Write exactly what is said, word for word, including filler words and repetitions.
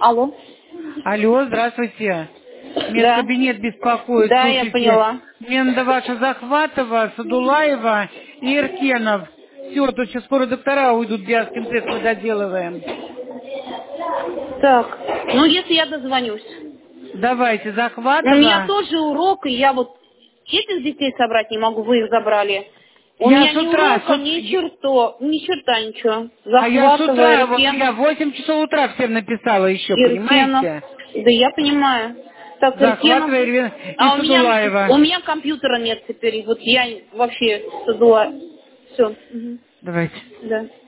Алло. Алло, здравствуйте. Да. Медкабинет беспокоит. Да, я Слушайте, поняла. мне надо ваша Захватова, Садулаева и Иркенов. Все, тут сейчас скоро доктора уйдут, биоскин-тест мы доделываем. Так, ну если я дозвонюсь. Давайте, У меня Захватова. тоже урок, и я вот этих детей собрать не могу, вы их забрали. У Я меня с ни утра, с урока, ут- ни я- черто, ни черта ничего. а я с Захватываю утра, вот Иркенов. я в восемь часов утра всем написала еще, Иркенов. понимаете? Да я понимаю. Так, Иркенов. Захватова Ирвин- и А у меня, у Садулаева. меня компьютера нет теперь. Вот я вообще Садула. Все. Давайте. Да.